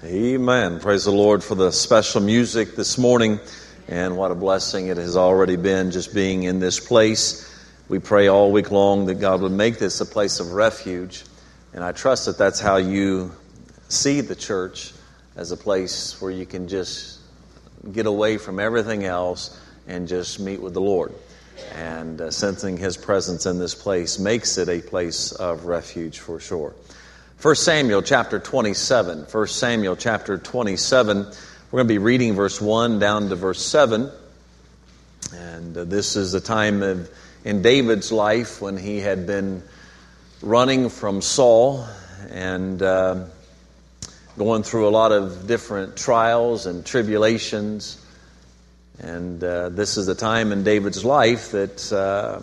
Amen. Praise the Lord for the special music this morning, and what a blessing it has already been just being in this place. We pray all week long that God would make this a place of refuge, and I trust that that's how you see the church, as a place where you can just get away from everything else and just meet with the Lord. And sensing His presence in this place makes it a place of refuge for sure. 1 Samuel chapter 27. 1 Samuel chapter 27. We're going to be reading verse 1 down to verse 7. And this is the time in David's life when he had been running from Saul and going through a lot of different trials and tribulations. And this is the time in David's life that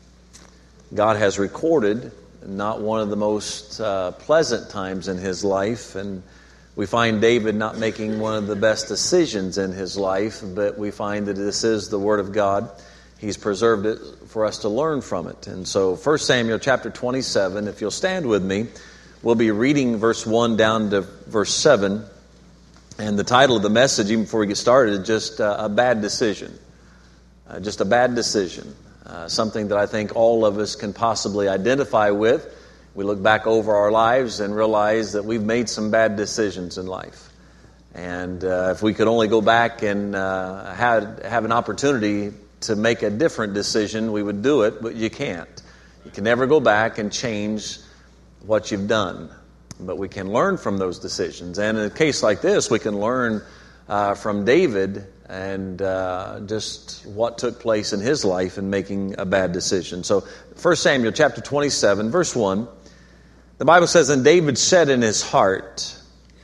God has recorded not one of the most pleasant times in his life. And we find David not making one of the best decisions in his life, but we find that this is the Word of God. He's preserved it for us to learn from it. And so 1 Samuel chapter 27, if you'll stand with me, we'll be reading verse 1 down to verse 7. And the title of the message, even before we get started, is just a bad decision. Just a bad decision. Something that I think all of us can possibly identify with. We look back over our lives and realize that we've made some bad decisions in life. And if we could only go back and have an opportunity to make a different decision, we would do it, but you can't. You can never go back and change what you've done. But we can learn from those decisions. And in a case like this, we can learn from David and just what took place in his life in making a bad decision. So 1 Samuel chapter 27, verse 1, the Bible says, "And David said in his heart,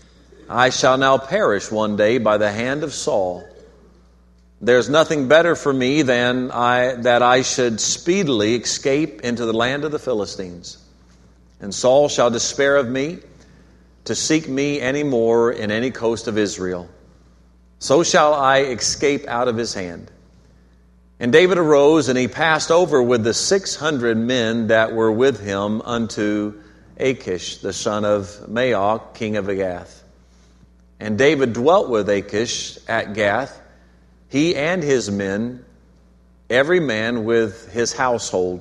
I shall now perish one day by the hand of Saul. There's nothing better for me than that I should speedily escape into the land of the Philistines. And Saul shall despair of me to seek me any more in any coast of Israel. So shall I escape out of his hand. And David arose, and he passed over with the 600 men that were with him unto Achish, the son of Maoch, king of Gath. And David dwelt with Achish at Gath, he and his men, every man with his household,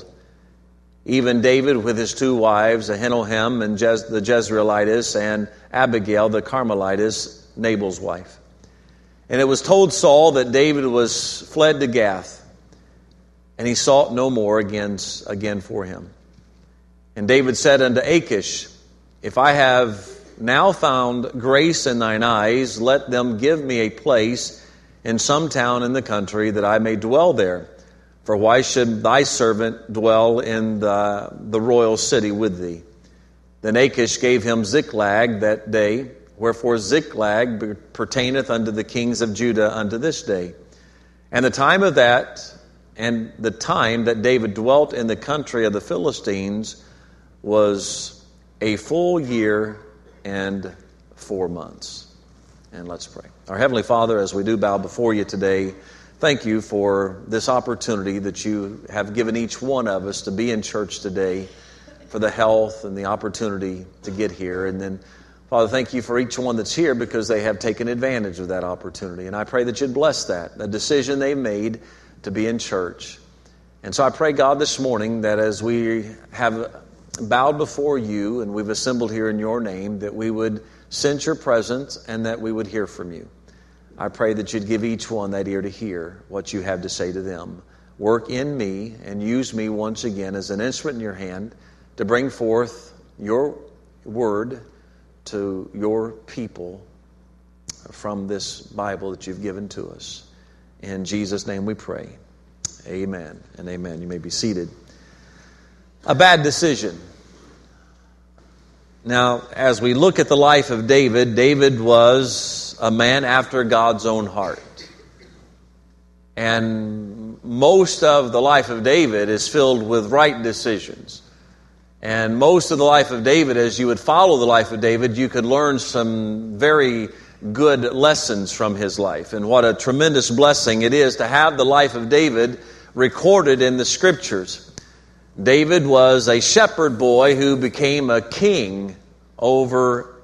even David with his two wives, Ahinoam and the Jezreelitess, and Abigail the Carmelitess, Nabal's wife. And it was told Saul that David was fled to Gath, and he sought no more again for him. And David said unto Achish, If I have now found grace in thine eyes, let them give me a place in some town in the country, that I may dwell there. For why should thy servant dwell in the royal city with thee? Then Achish gave him Ziklag that day, wherefore Ziklag pertaineth unto the kings of Judah unto this day. And the time that David dwelt in the country of the Philistines was a full year and 4 months. And let's pray. Our Heavenly Father, as we do bow before you today, thank you for this opportunity that you have given each one of us to be in church today, for the health and the opportunity to get here. And then, Father, thank you for each one that's here because they have taken advantage of that opportunity. And I pray that you'd bless that, the decision they made to be in church. And so I pray, God, this morning that as we have bowed before you and we've assembled here in your name, that we would sense your presence and that we would hear from you. I pray that you'd give each one that ear to hear what you have to say to them. Work in me and use me once again as an instrument in your hand to bring forth your word to your people from this Bible that you've given to us. In Jesus' name we pray. Amen and amen. You may be seated. A bad decision. Now, as we look at the life of David, David was a man after God's own heart. And most of the life of David is filled with right decisions. And most of the life of David, as you would follow the life of David, you could learn some very good lessons from his life. And what a tremendous blessing it is to have the life of David recorded in the Scriptures. David was a shepherd boy who became a king over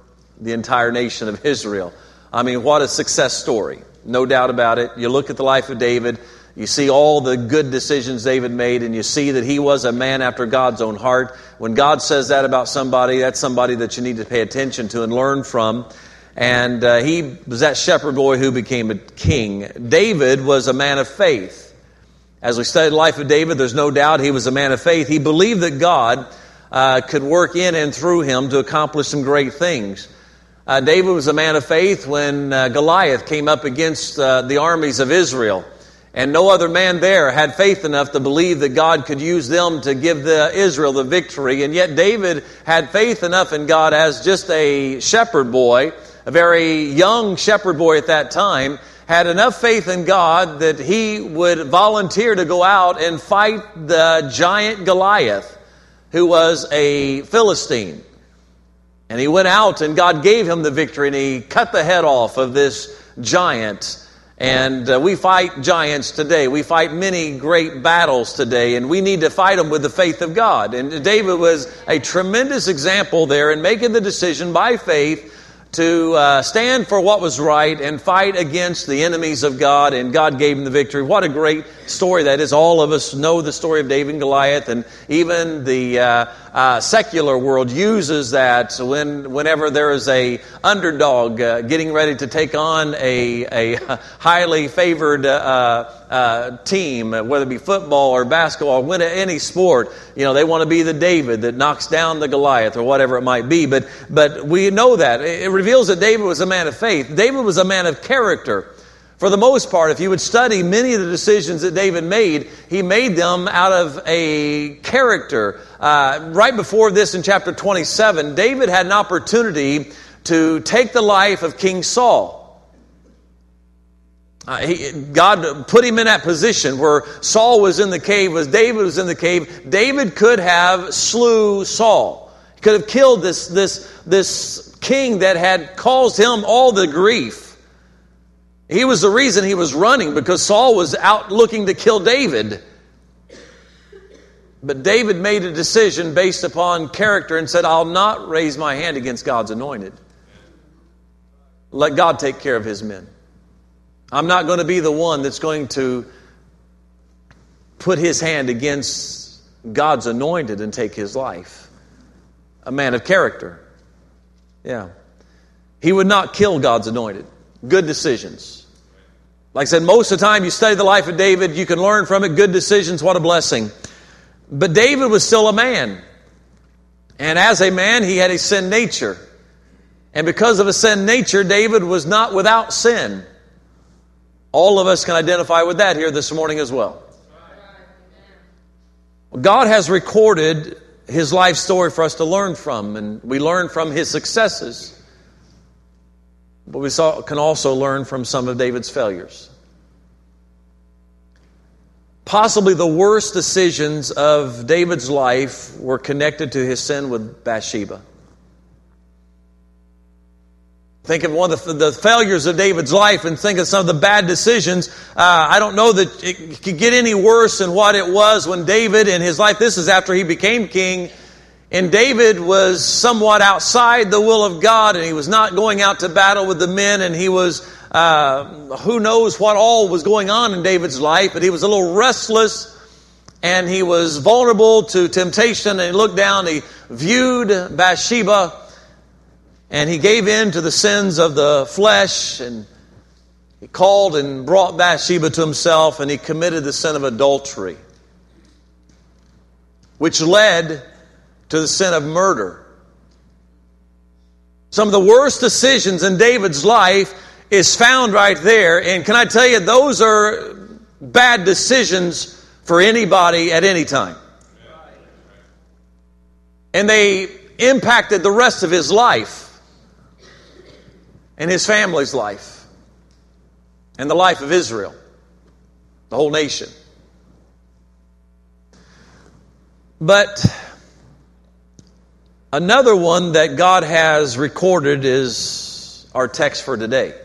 the entire nation of Israel. I mean, what a success story. No doubt about it. You look at the life of David, you see all the good decisions David made, and you see that he was a man after God's own heart. When God says that about somebody, that's somebody that you need to pay attention to and learn from. And he was that shepherd boy who became a king. David was a man of faith. As we study the life of David, there's no doubt he was a man of faith. He believed that God could work in and through him to accomplish some great things. David was a man of faith when Goliath came up against the armies of Israel. And no other man there had faith enough to believe that God could use them to give Israel the victory. And yet David had faith enough in God as just a shepherd boy, a very young shepherd boy at that time, had enough faith in God that he would volunteer to go out and fight the giant Goliath, who was a Philistine. And he went out and God gave him the victory, and he cut the head off of this giant. And we fight giants today. We fight many great battles today, and we need to fight them with the faith of God. And David was a tremendous example there in making the decision by faith to stand for what was right and fight against the enemies of God, and God gave him the victory. What a great story that is. All of us know the story of David and Goliath, and even the secular world uses that whenever there is a underdog getting ready to take on a highly favored team, whether it be football or basketball, or win any sport. You know, they want to be the David that knocks down the Goliath or whatever it might be. But we know that. It reveals that David was a man of faith. David was a man of character. For the most part, if you would study many of the decisions that David made, he made them out of a character. Right before this in chapter 27, David had an opportunity to take the life of King Saul. God put him in that position where Saul was in the cave, as David was in the cave. David could have slew Saul. He could have killed this king that had caused him all the grief. He was the reason he was running, because Saul was out looking to kill David. But David made a decision based upon character and said, I'll not raise my hand against God's anointed. Let God take care of his men. I'm not going to be the one that's going to put his hand against God's anointed and take his life. A man of character. Yeah. He would not kill God's anointed. Good decisions. Like I said, most of the time you study the life of David, you can learn from it. Good decisions, what a blessing. But David was still a man. And as a man, he had a sin nature. And because of a sin nature, David was not without sin. All of us can identify with that here this morning as well. God has recorded his life story for us to learn from, and we learn from his successes. But we can also learn from some of David's failures. Possibly the worst decisions of David's life were connected to his sin with Bathsheba. Think of one of the failures of David's life and think of some of the bad decisions. I don't know that it could get any worse than what it was when David in his life, this is after he became king, and David was somewhat outside the will of God, and he was not going out to battle with the men, and he was, who knows what all was going on in David's life, but he was a little restless, and he was vulnerable to temptation, and he looked down, he viewed Bathsheba, and he gave in to the sins of the flesh, and he called and brought Bathsheba to himself, and he committed the sin of adultery, which led to the sin of murder. Some of the worst decisions in David's life is found right there, and can I tell you, those are bad decisions for anybody at any time. And they impacted the rest of his life. And his family's life. And the life of Israel. The whole nation. But another one that God has recorded is our text for today.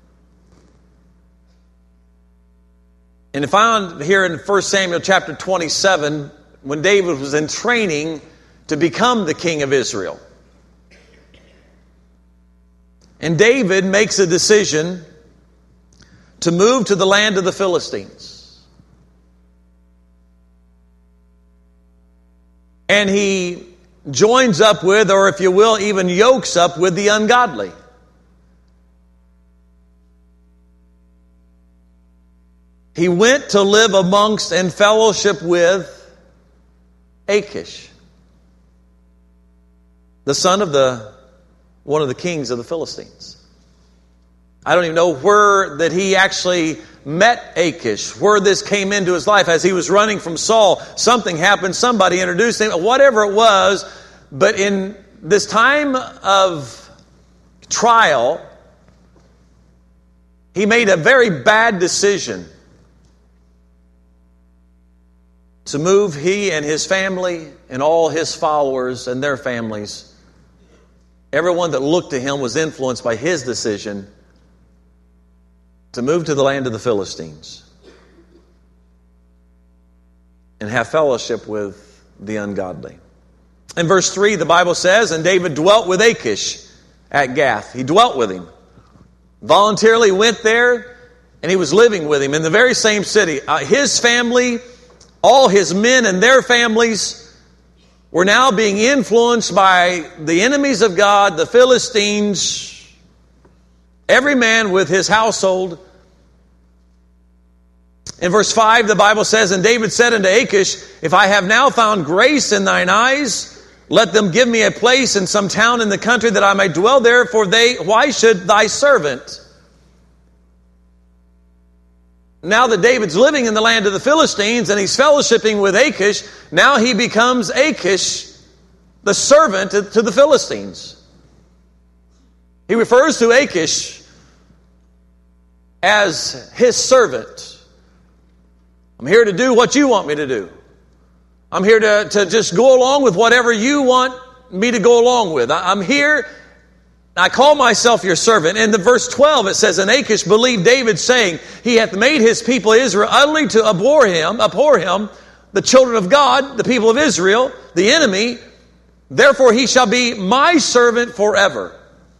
And if found here in 1 Samuel chapter 27, when David was in training to become the king of Israel. And David makes a decision to move to the land of the Philistines. And he joins up with, or if you will, even yokes up with the ungodly. He went to live amongst and fellowship with Achish, the son of one of the kings of the Philistines. I don't even know where that he actually met Achish, where this came into his life. As he was running from Saul, something happened, somebody introduced him, whatever it was. But in this time of trial, he made a very bad decision to move he and his family and all his followers and their families. Everyone that looked to him was influenced by his decision to move to the land of the Philistines and have fellowship with the ungodly. In verse 3, the Bible says, and David dwelt with Achish at Gath. He dwelt with him. Voluntarily went there, and he was living with him in the very same city. His family, all his men and their families were now being influenced by the enemies of God, the Philistines, every man with his household. In verse 5, the Bible says, and David said unto Achish, if I have now found grace in thine eyes, let them give me a place in some town in the country that I may dwell there, for why should thy servant? Now that David's living in the land of the Philistines and he's fellowshipping with Achish, now he becomes Achish, the servant to the Philistines. He refers to Achish as his servant. I'm here to do what you want me to do. I'm here to just go along with whatever you want me to go along with. I'm here. I call myself your servant. In the verse 12 it says, and Achish believed David, saying, he hath made his people Israel utterly to abhor him, the children of God, the people of Israel, the enemy. Therefore he shall be my servant forever.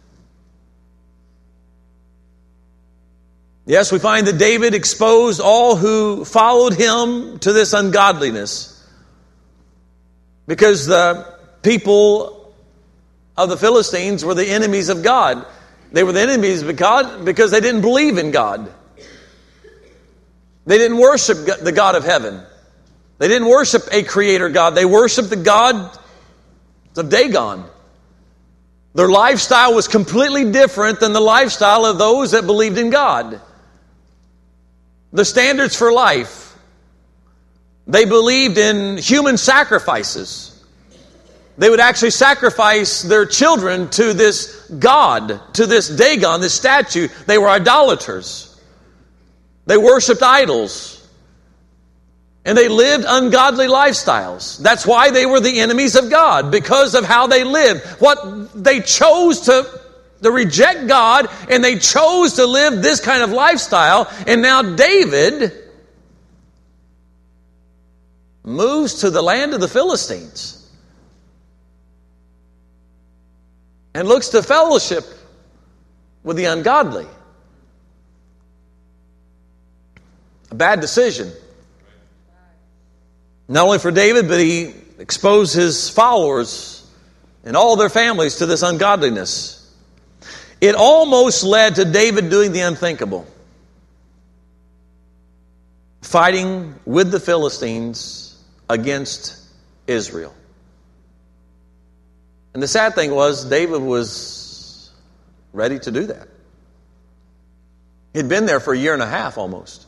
Yes, we find that David exposed all who followed him to this ungodliness, because the people of the Philistines were the enemies of God. They were the enemies of God because they didn't believe in God. They didn't worship the God of heaven. They didn't worship a creator God. They worshiped the God of Dagon. Their lifestyle was completely different than the lifestyle of those that believed in God. The standards for life. They believed in human sacrifices. They would actually sacrifice their children to this God, to this Dagon, this statue. They were idolaters. They worshipped idols. And they lived ungodly lifestyles. That's why they were the enemies of God, because of how they lived. They chose to reject God, and they chose to live this kind of lifestyle. And now David moves to the land of the Philistines and looks to fellowship with the ungodly. A bad decision. Not only for David, but he exposed his followers and all their families to this ungodliness. It almost led to David doing the unthinkable. Fighting with the Philistines against Israel. And the sad thing was, David was ready to do that. He'd been there for 1.5 years almost.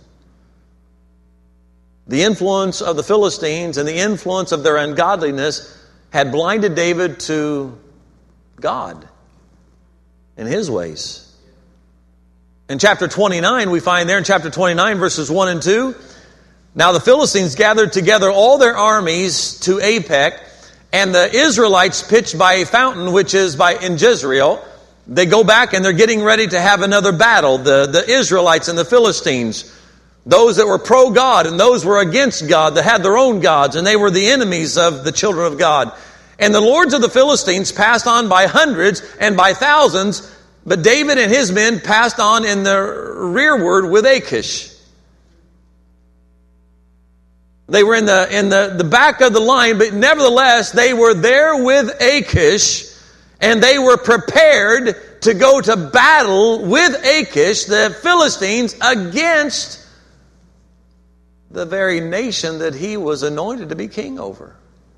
The influence of the Philistines and the influence of their ungodliness had blinded David to God and his ways. In chapter 29, we find there in chapter 29, verses 1 and 2, now the Philistines gathered together all their armies to Aphek, and the Israelites pitched by a fountain which is in Jezreel. They go back and they're getting ready to have another battle. The Israelites and the Philistines, those that were pro-God and those were against God, that had their own gods, and they were the enemies of the children of God. And the lords of the Philistines passed on by hundreds and by thousands But David and his men passed on in the rearward with Achish. They were in the back of the line, but nevertheless, they were there with Achish, and they were prepared to go to battle with Achish, the Philistines, against the very nation that he was anointed to be king over.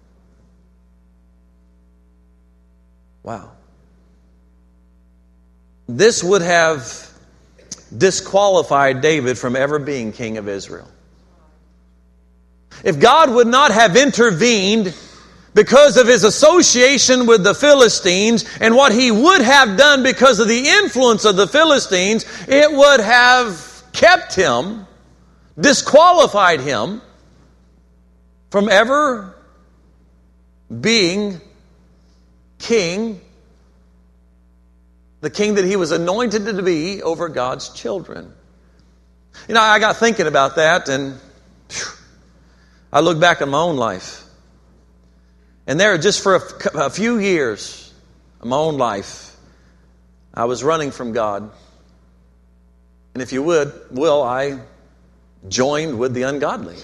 Wow. This would have disqualified David from ever being king of Israel. If God would not have intervened because of his association with the Philistines and what he would have done because of the influence of the Philistines, it would have kept him, disqualified him from ever being king, the king that he was anointed to be over God's children. You know, I got thinking about that, and I look back at my own life. And there, just for a few years of my own life, I was running from God. And if you will, I joined with the ungodly.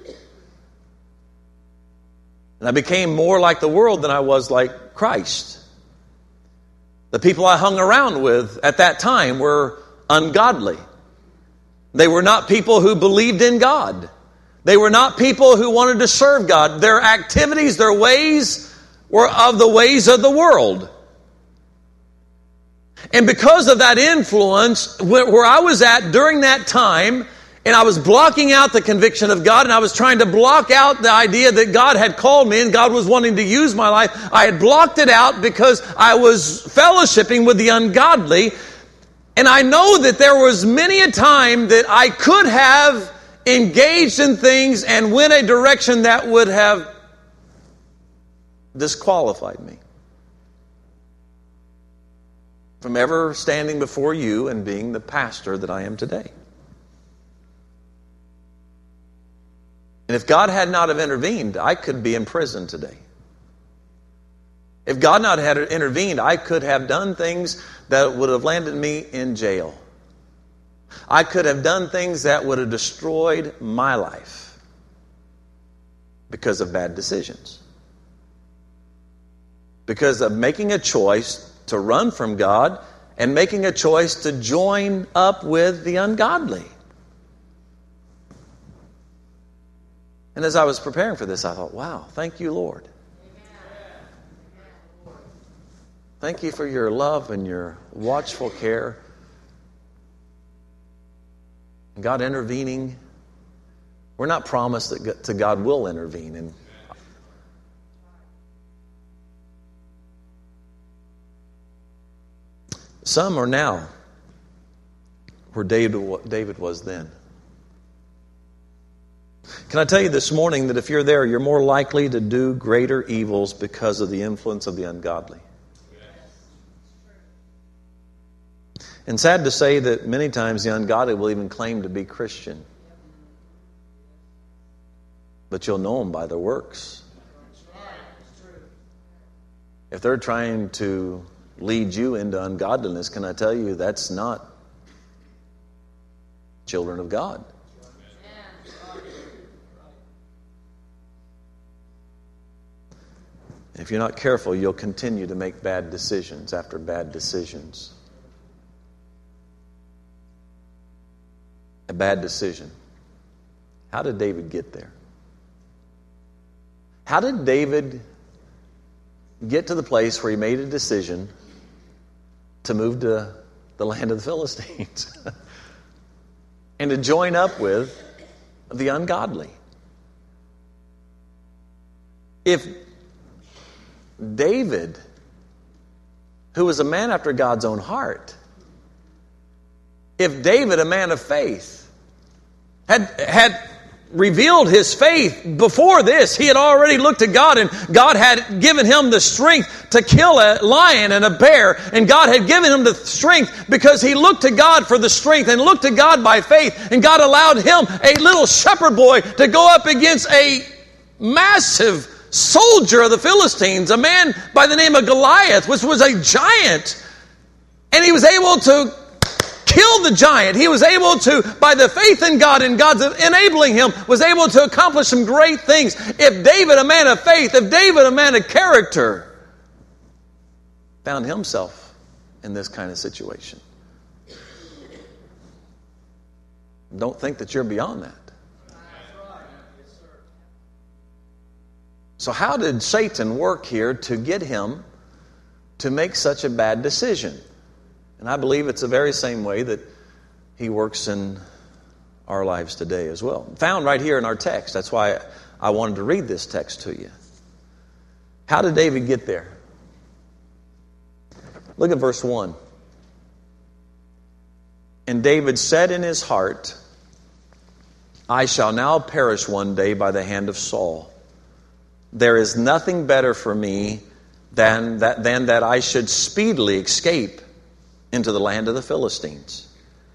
And I became more like the world than I was like Christ. The people I hung around with at that time were ungodly. They were not people who believed in God. They were not people who wanted to serve God. Their activities, their ways were of the ways of the world. And because of that influence, where I was at during that time, and I was blocking out the conviction of God, and I was trying to block out the idea that God had called me and God was wanting to use my life, I had blocked it out because I was fellowshipping with the ungodly. And I know that there was many a time that I could have engaged in things and went a direction that would have disqualified me from ever standing before you and being the pastor that I am today. And if God had not have intervened, I could be in prison today. If God not had intervened, I could have done things that would have landed me in jail. I could have done things that would have destroyed my life because of bad decisions. Because of making a choice to run from God and making a choice to join up with the ungodly. And as I was preparing for this, I thought, wow, thank you, Lord. Thank you for your love and your watchful care. God intervening. We're not promised that God will intervene. And some are now where David was then. Can I tell you this morning that if you're there, you're more likely to do greater evils because of the influence of the ungodly? And sad to say that many times the ungodly will even claim to be Christian. But you'll know them by their works. If they're trying to lead you into ungodliness, can I tell you that's not children of God? If you're not careful, you'll continue to make bad decisions after bad decisions. A bad decision. How did David get there? How did David get to the place where he made a decision to move to the land of the Philistines and to join up with the ungodly? If David, who was a man after God's own heart, if David, a man of faith, had revealed his faith before this, he had already looked to God, and God had given him the strength to kill a lion and a bear, and God had given him the strength because he looked to God for the strength and looked to God by faith, and God allowed him, a little shepherd boy, to go up against a massive soldier of the Philistines, a man by the name of Goliath, which was a giant. And he was able to kill the giant. He was able to, by the faith in God and God's enabling him, was able to accomplish some great things. If David, a man of faith, if David, a man of character, found himself in this kind of situation, don't think that you're beyond that. So how did Satan work here to get him to make such a bad decision? And I believe it's the very same way that he works in our lives today as well. Found right here in our text. That's why I wanted to read this text to you. How did David get there? Look at verse 1. And David said in his heart, I shall now perish one day by the hand of Saul. There is nothing better for me than that I should speedily escape into the land of the Philistines.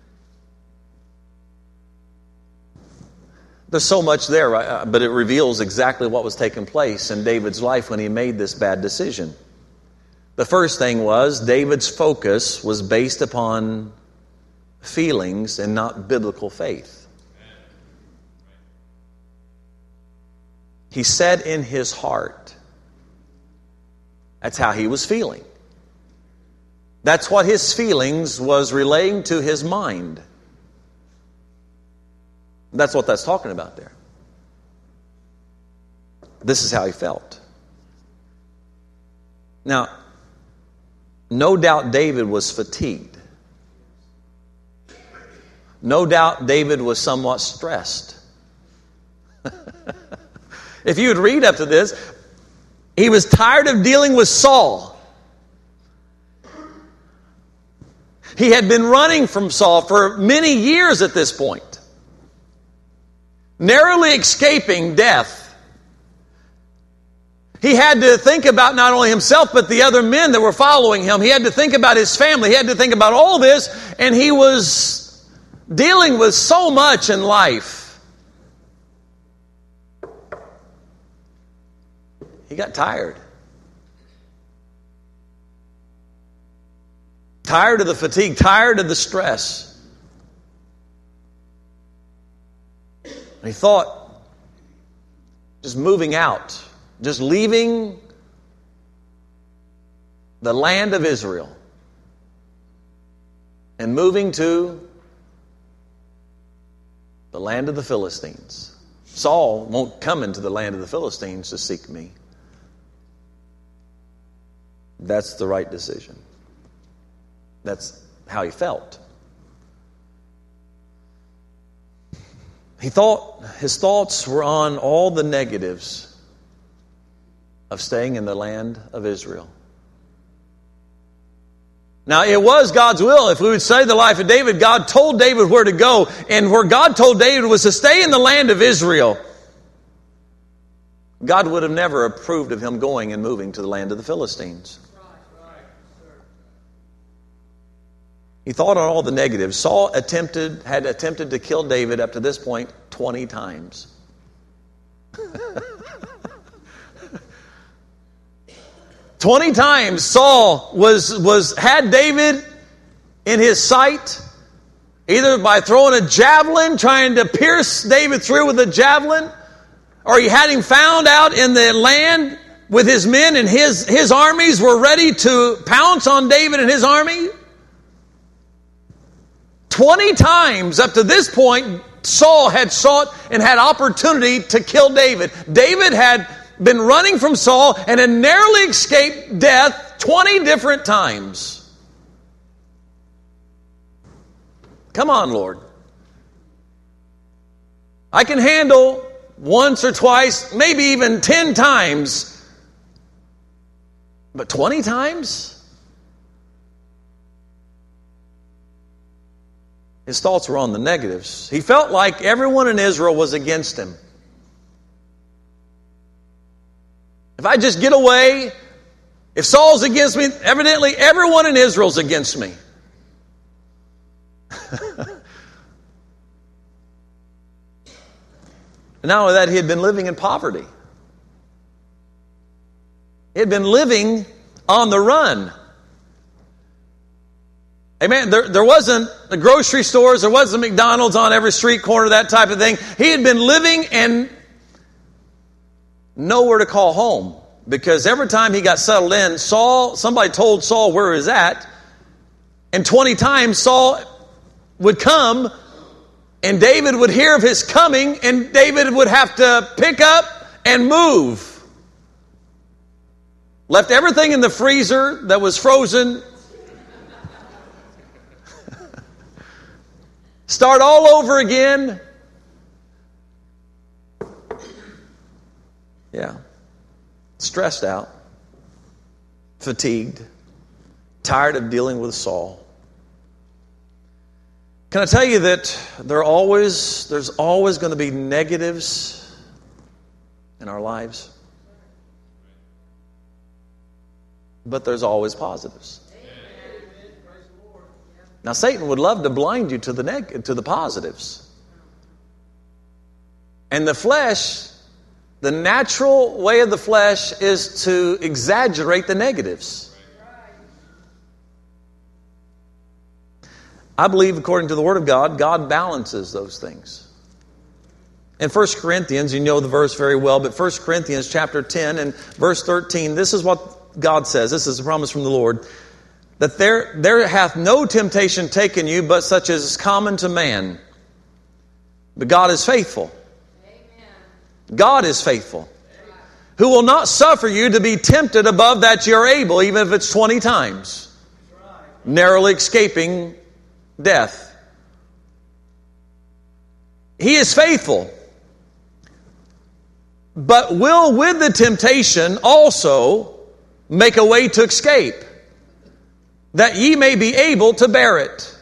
There's so much there, but it reveals exactly what was taking place in David's life when he made this bad decision. The first thing was David's focus was based upon feelings and not biblical faith. He said in his heart. That's how he was feeling. That's what his feelings was relaying to his mind. That's what that's talking about there. This is how he felt. Now, no doubt David was fatigued. No doubt David was somewhat stressed. If you would read up to this, he was tired of dealing with Saul. He had been running from Saul for many years at this point, narrowly escaping death. He had to think about not only himself, but the other men that were following him. He had to think about his family. He had to think about all this, and he was dealing with so much in life. He got tired. Tired of the fatigue, tired of the stress. And he thought, just moving out, just leaving the land of Israel and moving to the land of the Philistines. Saul won't come into the land of the Philistines to seek me. That's the right decision. That's how he felt. His thoughts were on all the negatives of staying in the land of Israel. Now, it was God's will. If we would study the life of David, God told David where to go, and where God told David was to stay in the land of Israel. God would have never approved of him going and moving to the land of the Philistines. He thought on all the negatives. Saul had attempted to kill David up to this point 20 times. 20 times Saul had David in his sight, either by throwing a javelin, trying to pierce David through with a javelin, or he had him found out in the land with his men, and his armies were ready to pounce on David and his army. 20 times up to this point, Saul had sought and had opportunity to kill David. David had been running from Saul and had narrowly escaped death 20 different times. Come on, Lord. I can handle once or twice, maybe even 10 times. But 20 times? His thoughts were on the negatives. He felt like everyone in Israel was against him. If I just get away, if Saul's against me, evidently everyone in Israel's against me. Not only that, he had been living in poverty. He had been living on the run. Amen. There wasn't the grocery stores. There wasn't McDonald's on every street corner, that type of thing. He had been living and nowhere to call home. Because every time he got settled in, somebody told Saul where he was at. And 20 times Saul would come and David would hear of his coming and David would have to pick up and move. Left everything in the freezer that was frozen. Start all over again. Yeah. Stressed out. Fatigued. Tired of dealing with Saul. Can I tell you that there's always going to be negatives in our lives? But there's always positives. Now, Satan would love to blind you to the positives. And the flesh, the natural way of the flesh is to exaggerate the negatives. I believe, according to the Word of God, God balances those things. In 1 Corinthians, you know the verse very well, but 1 Corinthians chapter 10 and verse 13, this is what God says. This is a promise from the Lord. That there hath no temptation taken you, but such as is common to man. But God is faithful. Amen. God is faithful. Amen. Who will not suffer you to be tempted above that you're able, even if it's 20 times. Right. Narrowly escaping death. He is faithful. But will with the temptation also make a way to escape, that ye may be able to bear it.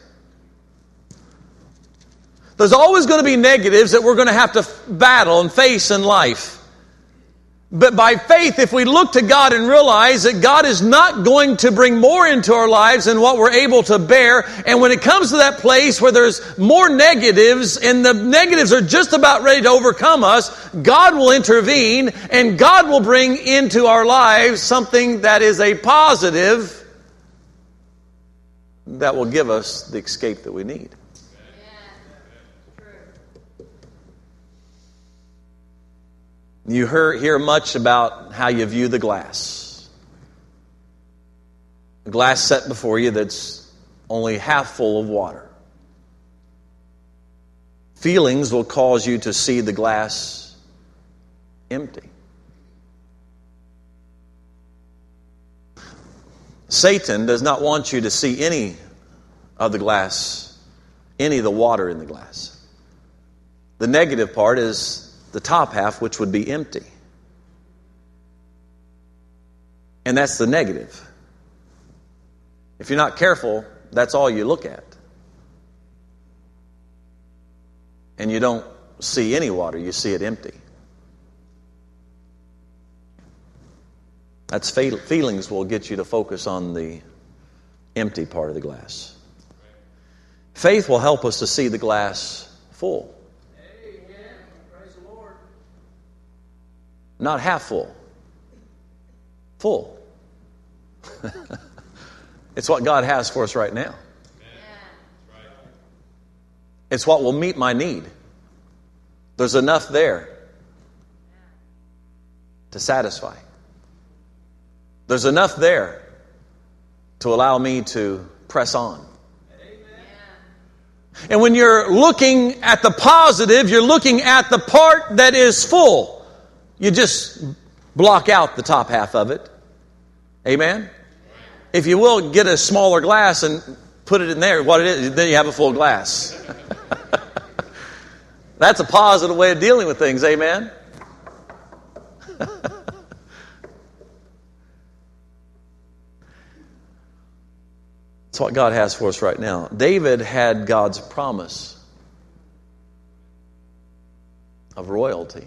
There's always going to be negatives that we're going to have to battle and face in life. But by faith, if we look to God and realize that God is not going to bring more into our lives than what we're able to bear, and when it comes to that place where there's more negatives and the negatives are just about ready to overcome us, God will intervene and God will bring into our lives something that is a positive that will give us the escape that we need. You hear much about how you view the glass. A glass set before you that's only half full of water. Feelings will cause you to see the glass empty. Satan does not want you to see any of the glass, any of the water in the glass. The negative part is the top half, which would be empty. And that's the negative. If you're not careful, that's all you look at. And you don't see any water, you see it empty. That's feelings will get you to focus on the empty part of the glass. Faith will help us to see the glass full. Not half full. Full. It's what God has for us right now. It's what will meet my need. There's enough there to satisfy. There's enough there to allow me to press on. And when you're looking at the positive, you're looking at the part that is full. You just block out the top half of it. Amen? If you will, get a smaller glass and put it in there. What it is, then you have a full glass. That's a positive way of dealing with things. Amen? That's what God has for us right now. David had God's promise of royalty.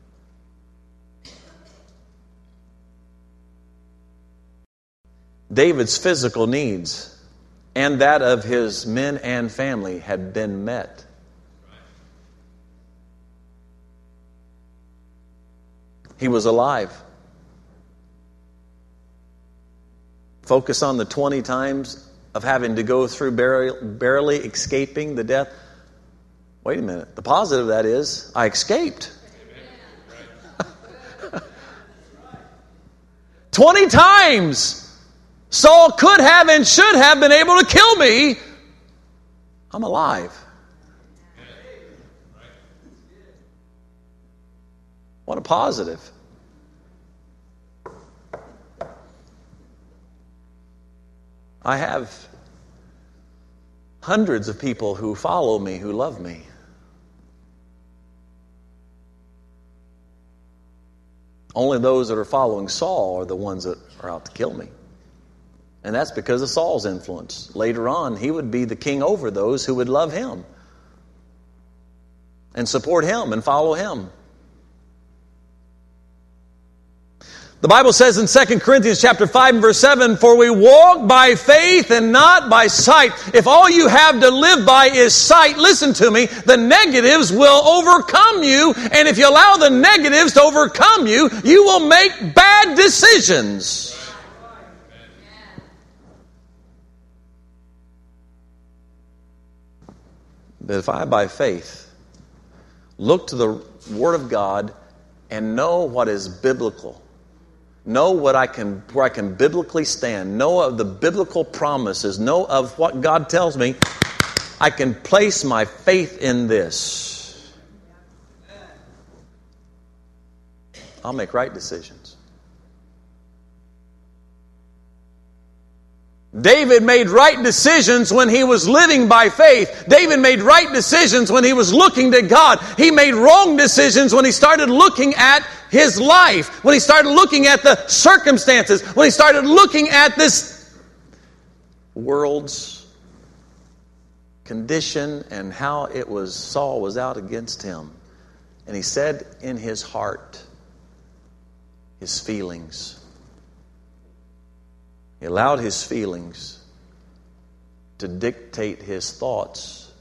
David's physical needs and that of his men and family had been met. He was alive. Focus on the 20 times of having to go through barely escaping the death. Wait a minute. The positive of that is I escaped. 20 times Saul could have and should have been able to kill me. I'm alive. What a positive. I have hundreds of people who follow me, who love me. Only those that are following Saul are the ones that are out to kill me. And that's because of Saul's influence. Later on, he would be the king over those who would love him and support him and follow him. The Bible says in 2 Corinthians chapter 5 and verse 7, "For we walk by faith and not by sight." If all you have to live by is sight, listen to me, the negatives will overcome you. And if you allow the negatives to overcome you, you will make bad decisions. But if I, by faith, look to the Word of God and know what is biblical, know where I can biblically stand, know of the biblical promises, know of what God tells me, I can place my faith in this. I'll make right decisions. David made right decisions when he was living by faith. David made right decisions when he was looking to God. He made wrong decisions when he started looking at his life, when he started looking at the circumstances, when he started looking at this world's condition and how it was Saul was out against him. And he said in his heart, his feelings. He allowed his feelings to dictate his thoughts,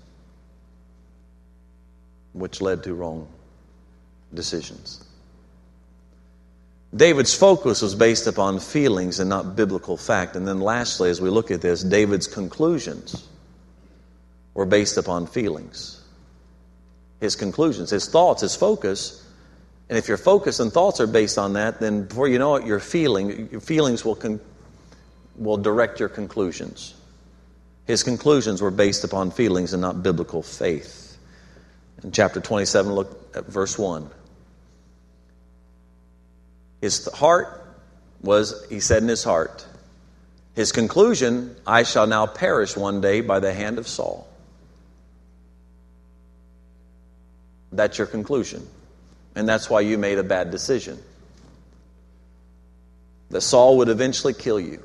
which led to wrong decisions. David's focus was based upon feelings and not biblical fact. And then lastly, as we look at this, David's conclusions were based upon feelings. His conclusions, his thoughts, his focus. And if your focus and thoughts are based on that, then before you know it, your feelings will direct your conclusions. His conclusions were based upon feelings and not biblical faith. In chapter 27, look at verse 1. His heart was, he said in his heart, his conclusion, I shall now perish one day by the hand of Saul. That's your conclusion. And that's why you made a bad decision. That Saul would eventually kill you.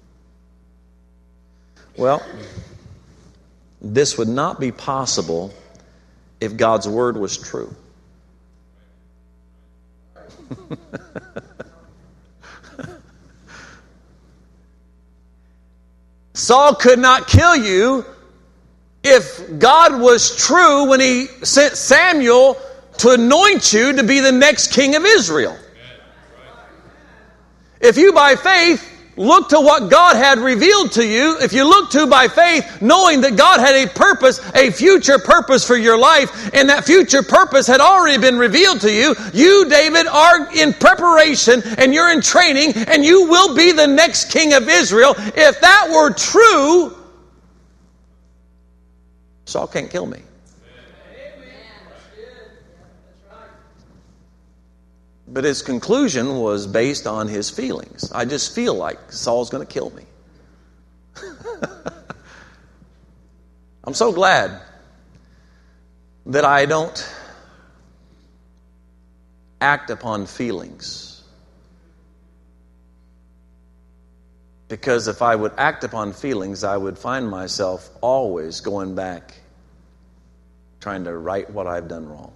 Well, this would not be possible if God's word was true. Saul could not kill you if God was true when he sent Samuel to anoint you to be the next king of Israel. If you by faith look to what God had revealed to you, if you look to by faith, knowing that God had a purpose, a future purpose for your life, and that future purpose had already been revealed to you, you, David, are in preparation and you're in training and you will be the next king of Israel. If that were true, Saul can't kill me. But his conclusion was based on his feelings. I just feel like Saul's going to kill me. I'm so glad that I don't act upon feelings. Because if I would act upon feelings, I would find myself always going back, trying to right what I've done wrong.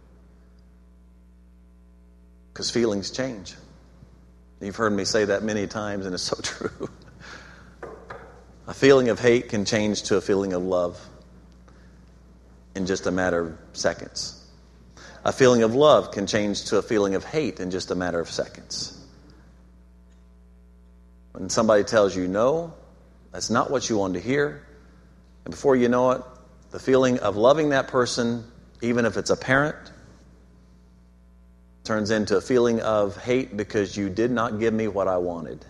Because feelings change. You've heard me say that many times, and it's so true. A feeling of hate can change to a feeling of love in just a matter of seconds. A feeling of love can change to a feeling of hate in just a matter of seconds. When somebody tells you no, That's not what you wanted to hear. And before you know it, the feeling of loving that person, even if it's a parent, turns into a feeling of hate because you did not give me what I wanted.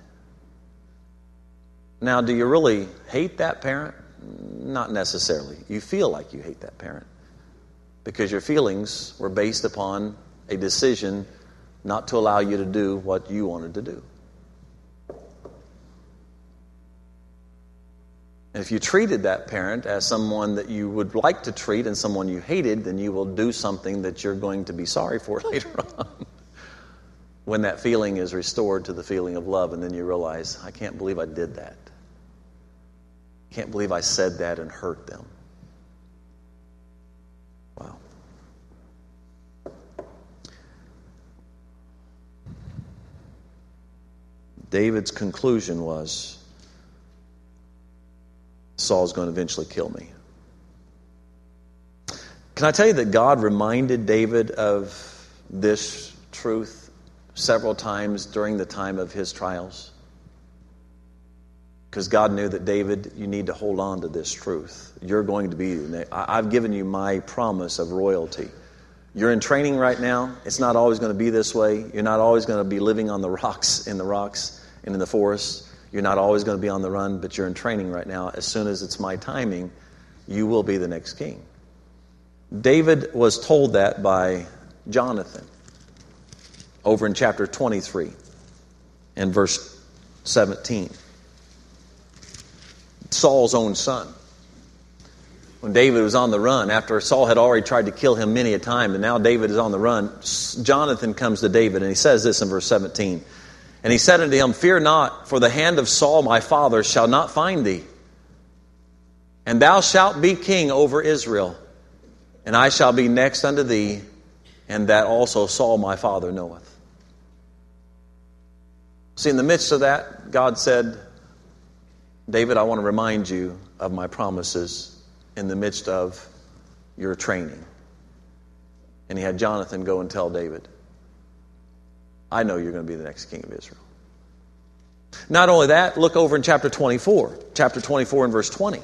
Now, do you really hate that parent? Not necessarily. You feel like you hate that parent because your feelings were based upon a decision not to allow you to do what you wanted to do. And if you treated that parent as someone that you would like to treat and someone you hated, then you will do something that you're going to be sorry for later on. When that feeling is restored to the feeling of love, and then you realize, I can't believe I did that. I can't believe I said that and hurt them. Wow. David's conclusion was, Saul's going to eventually kill me. Can I tell you that God reminded David of this truth several times during the time of his trials? Because God knew that, David, you need to hold on to this truth. You're going to be, I've given you my promise of royalty. You're in training right now. It's not always going to be this way. You're not always going to be living on the rocks and in the forest. You're not always going to be on the run, but you're in training right now. As soon as it's my timing, you will be the next king. David was told that by Jonathan over in chapter 23 and verse 17. Saul's own son. When David was on the run, after Saul had already tried to kill him many a time, and now David is on the run, Jonathan comes to David, and he says this in verse 17. And he said unto him, Fear not, for the hand of Saul my father shall not find thee. And thou shalt be king over Israel, and I shall be next unto thee, and that also Saul my father knoweth. See, in the midst of that, God said, David, I want to remind you of my promises in the midst of your training. And he had Jonathan go and tell David, I know you're going to be the next king of Israel. Not only that, look over in chapter 24. Chapter 24 and verse 20.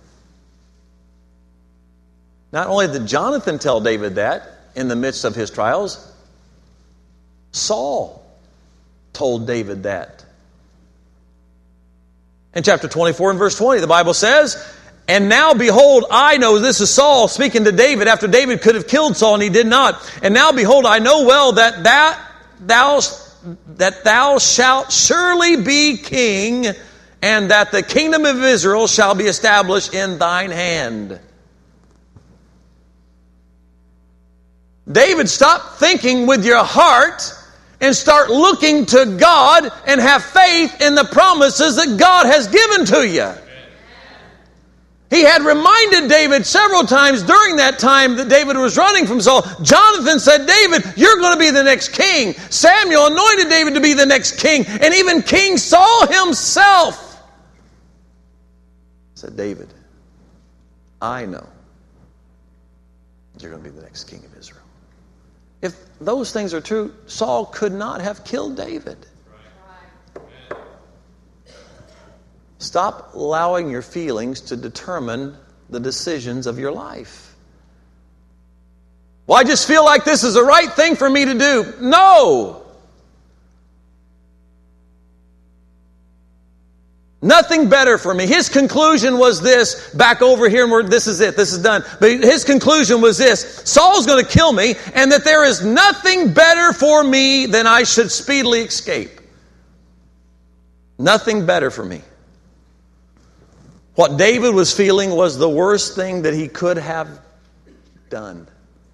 Not only did Jonathan tell David that in the midst of his trials, Saul told David that. In chapter 24 and verse 20, the Bible says, And now behold, I know, this is Saul speaking to David after David could have killed Saul and he did not. And now behold, I know well that thou shalt surely be king, and that the kingdom of Israel shall be established in thine hand. David, stop thinking with your heart and start looking to God and have faith in the promises that God has given to you. He had reminded David several times during that time that David was running from Saul. Jonathan said, David, you're going to be the next king. Samuel anointed David to be the next king. And even King Saul himself said, David, I know you're going to be the next king of Israel. If those things are true, Saul could not have killed David. Stop allowing your feelings to determine the decisions of your life. Well, I just feel like this is the right thing for me to do. No! Nothing better for me. His conclusion was this, back over here, where this is it, this is done. But his conclusion was this, Saul's going to kill me, and that there is nothing better for me than I should speedily escape. Nothing better for me. What David was feeling was the worst thing that he could have done.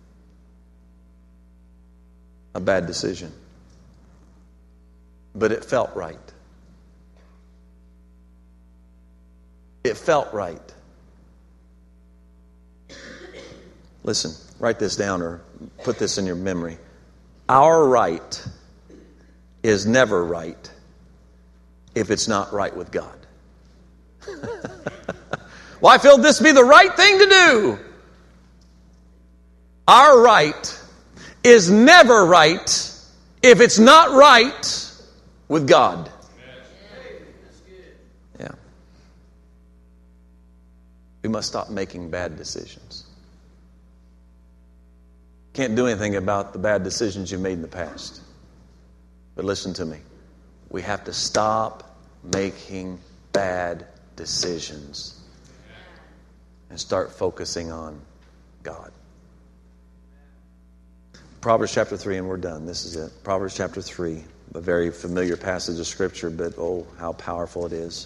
A bad decision. But it felt right. It felt right. Listen, write this down or put this in your memory. Our right is never right if it's not right with God. Well, I feel this to be the right thing to do. Our right is never right if it's not right with God. Yeah. We must stop making bad decisions. Can't do anything about the bad decisions you've made in the past. But listen to me. We have to stop making bad decisions and start focusing on God. Proverbs chapter 3, and we're done. This is it. Proverbs chapter 3, a very familiar passage of Scripture, but oh, how powerful it is.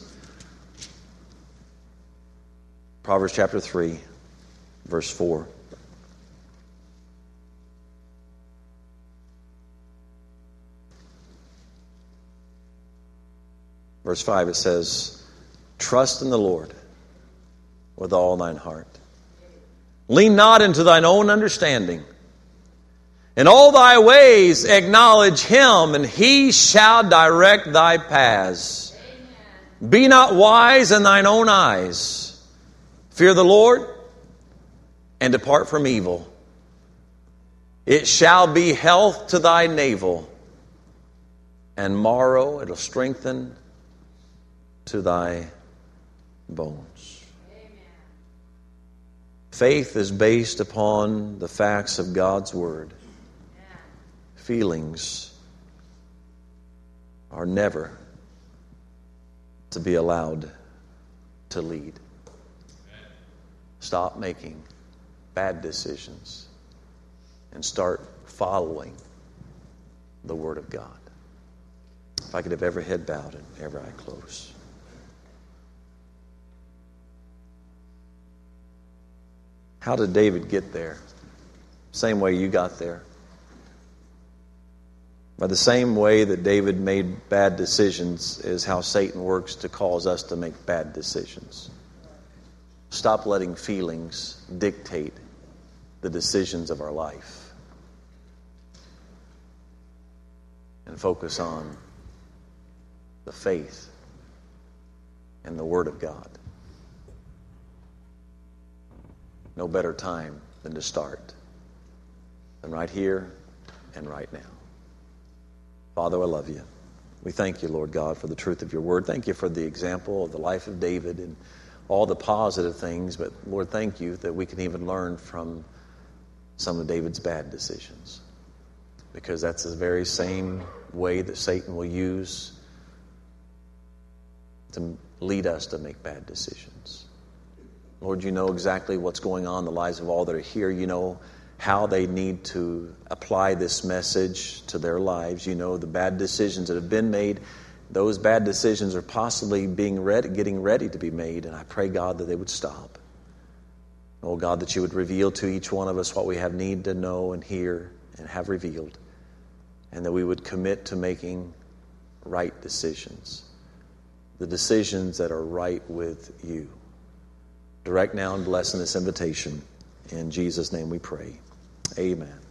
Proverbs chapter 3, verse 4. Verse 5, it says, trust in the Lord with all thine heart. Lean not into thine own understanding. In all thy ways acknowledge him, and he shall direct thy paths. Amen. Be not wise in thine own eyes. Fear the Lord and depart from evil. It shall be health to thy navel, and marrow, it'll strengthen to thy bones. Amen. Faith is based upon the facts of God's Word. Yeah. Feelings are never to be allowed to lead. Stop making bad decisions and start following the Word of God. If I could have every head bowed and every eye closed. How did David get there? Same way you got there. By the same way that David made bad decisions is how Satan works to cause us to make bad decisions. Stop letting feelings dictate the decisions of our life. And focus on the faith and the Word of God. No better time than to start than right here and right now. Father, I love you. We thank you, Lord God, for the truth of your word. Thank you for the example of the life of David and all the positive things. But, Lord, thank you that we can even learn from some of David's bad decisions. Because that's the very same way that Satan will use to lead us to make bad decisions. Lord, you know exactly what's going on in the lives of all that are here. You know how they need to apply this message to their lives. You know the bad decisions that have been made. Those bad decisions are possibly getting ready to be made. And I pray, God, that they would stop. Oh, God, that you would reveal to each one of us what we have need to know and hear and have revealed. And that we would commit to making right decisions. The decisions that are right with you. Direct now and bless in this invitation. In Jesus' name we pray. Amen.